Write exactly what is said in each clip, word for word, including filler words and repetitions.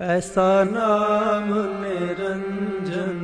ऐसा नाम निरंजन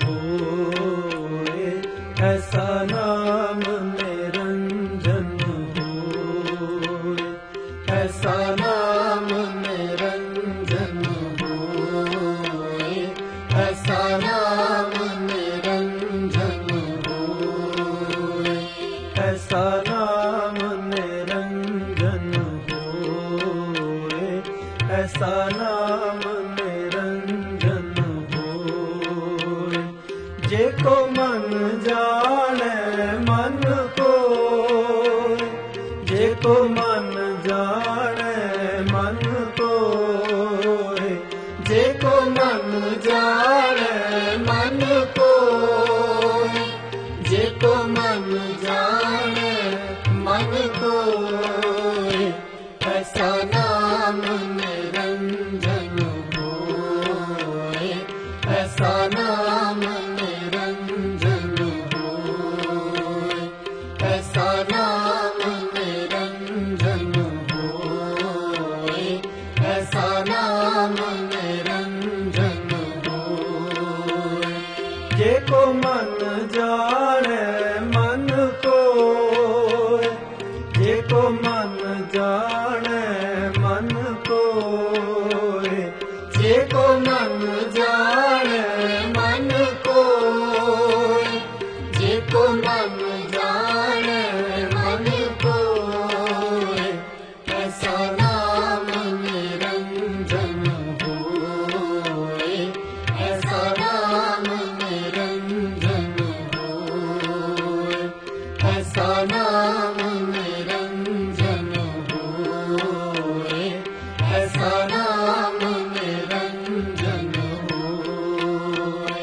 होए, ऐसा नाम निरंजन होए, ऐसा नाम निरंजन होए, ऐसा नाम निरंजन होए, ऐसा नाम निरंजन होए, ऐसा नाम निरंजन होए। जेको मन जाने मन कोय, जेको मन जाने मन कोय, जेको मन जाने मन कोय, जेको मन जाने मन कोय, ऐसा नाम निरंजन होए, ऐसा नाम निरंजन होए, ऐसा नाम निरंजन होए, ऐसा नाम निरंजन होए। जेको मन जाने मन कोय, जेको मन जाने मन कोय, जेको मन जाने मन कोय, जेको मन जाने मन कोय, ऐसा नाम निरंजन होए, ऐसा नाम निरंजन होए, ऐसा नाम निरंजन होए, ऐसा नाम निरंजन होए।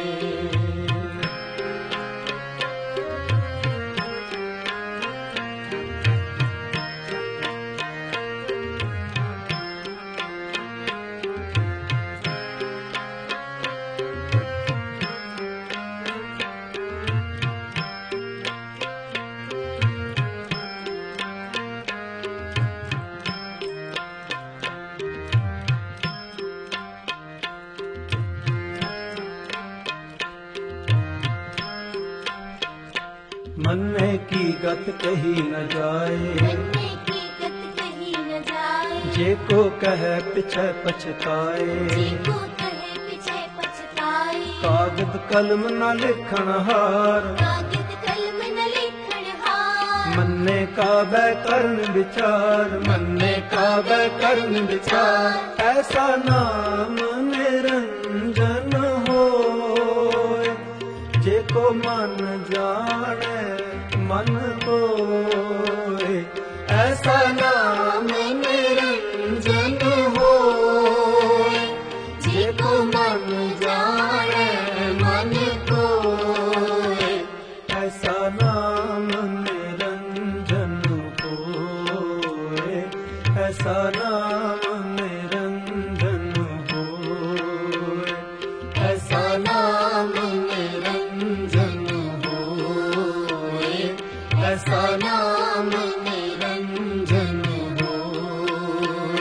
मन्ने की गत कही न जाए, मन्ने की गत कही न जाए, जेको कहे पिछे पछताए, जेको कहे पिछे पछताए। कागद कलम न लिखण हार, कागद कलम न लिखण हार, मन्ने का बैकरण विचार, मन्ने का बैकरण विचार, ऐसा नाम निरंजन होए। जेको मन जाने मन कोय, ऐसा नाम निरंजन होए। जेको मन जाने मन कोय, ऐसा नाम निरंजन होए, ऐसा नाम निरंजन होए, ऐसा नाम निरंजन होए, ऐसा नाम निरंजन होए।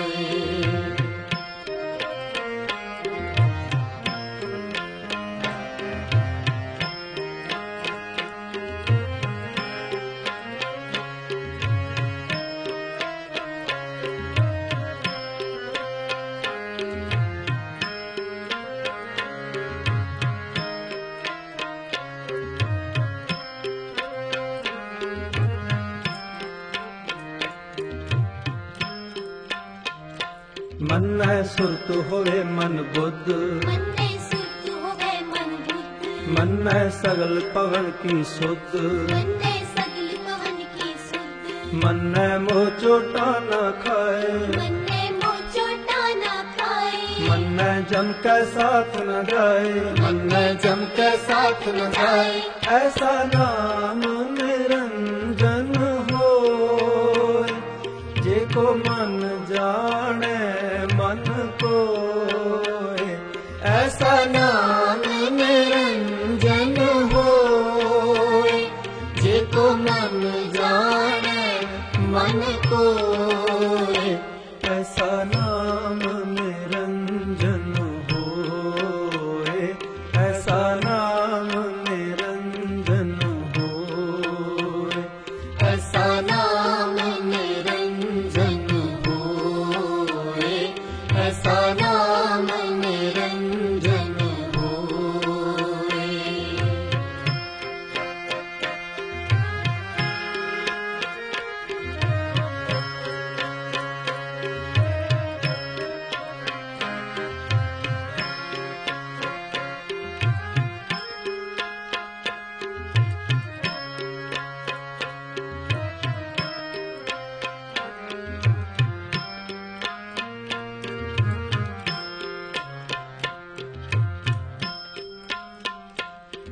मन है सुरत होवे मन बुद्ध, मन्ने सुरत होवे मन बुद्ध, मन है सगल पवन की सुध, मन्ने सगल पवन की सुध। मन है मोह चोटा न खाए, मन्ने मोह चोटा न खाए, मन है जम के साथ न जाए, मन है जम के साथ न जाए, ऐसा नाम निरंजन होए। जेको मन जाने मन कोय, ऐसा नाम निरंजन होए। जेको मन जाने मन कोय, ऐसा नाम निरंजन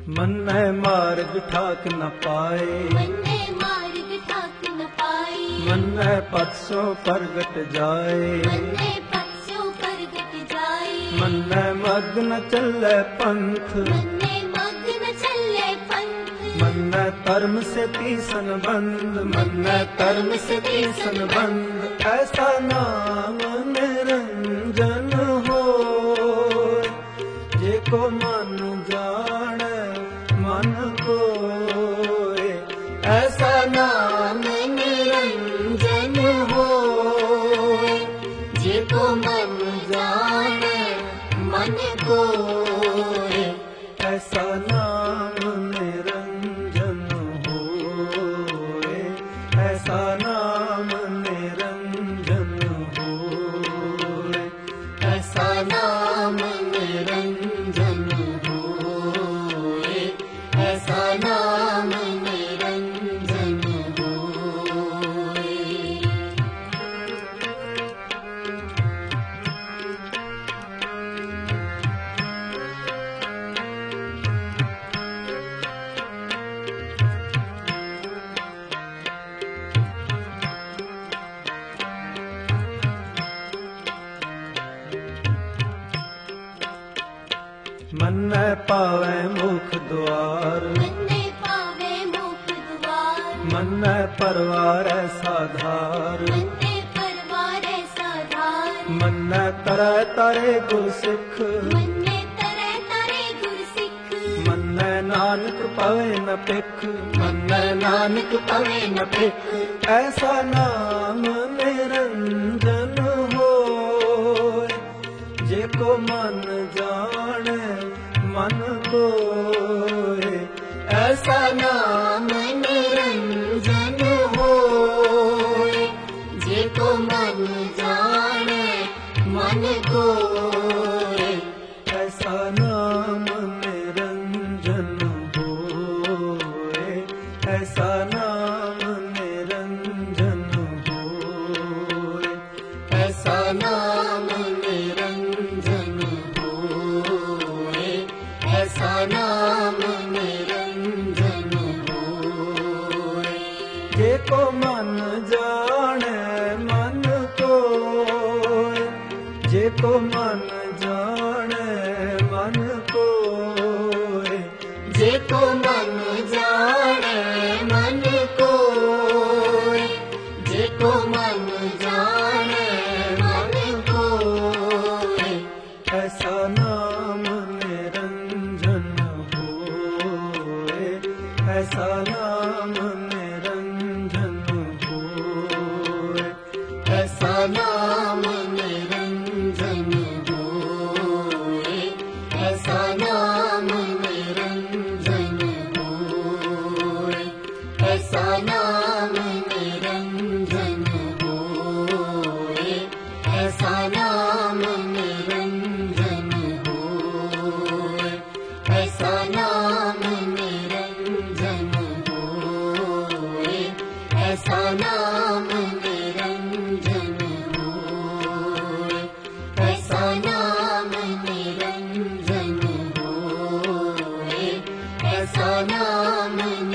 मन्ने मार्ग ठाक न पाए, मन्ने मार्ग ठाक न पाए, मन्ने पथ सो प्रगट जाए, मन्ने पथ सो प्रगट जाए, मन्ने मग न चले पंथ, मन्ने मग न चले पंथ, मन्ने धर्म से तीसन बंद, मन्ने धर्म से तीसन बंद, ऐसा नाम निरंजन हो, जे को मन जाने मन कोय, ऐसा नाम निरंजन हो, जे को मन जाने मन कोय, ऐसा नाम निरंजन होए, ऐसा नाम निरंजन होए, ऐसा नाम निरंजन होए, ऐसा नाम निरंजन होए। मन्ने पावे मुख द्वार, मन्ने पावे मुख द्वार, मन्ने परवार साधार, मन्ने परवार साधार, मन्ने तरह तारे गुर सिख, मन्ने तरह तारे गुर सिख, मन्ने नानक पवे न पिख, मन्ने नानक पवे न पिख, ऐसा नाम निरंजन होए, जे को मन जाने मन कोय, ऐसा नाम निरंजन होए, जे को मन जाने मन कोय, ऐसा नाम निरंजन होए, ऐसा नाम निरंजन होए, ऐसा नाम निरंजन होए, ऐसा नाम निरंजन होए, जे को मन जाने मन कोय, जे को मन जाने मन कोय, जे को मन जाने मन कोय, जे को मन जाने मन कोय, ऐसा नाम निरंजन होए, ऐसा नाम निरंजन होए, ऐसा नाम निरंजन होए, ऐसा नाम निरंजन होए, ऐसा नाम निरंजन होए, ऐसा नाम निरंजन होए, ऐसा नाम निरंजन होए, ऐसा नाम निरंजन होए, ऐसा नाम निरंजन होए, ऐसा नाम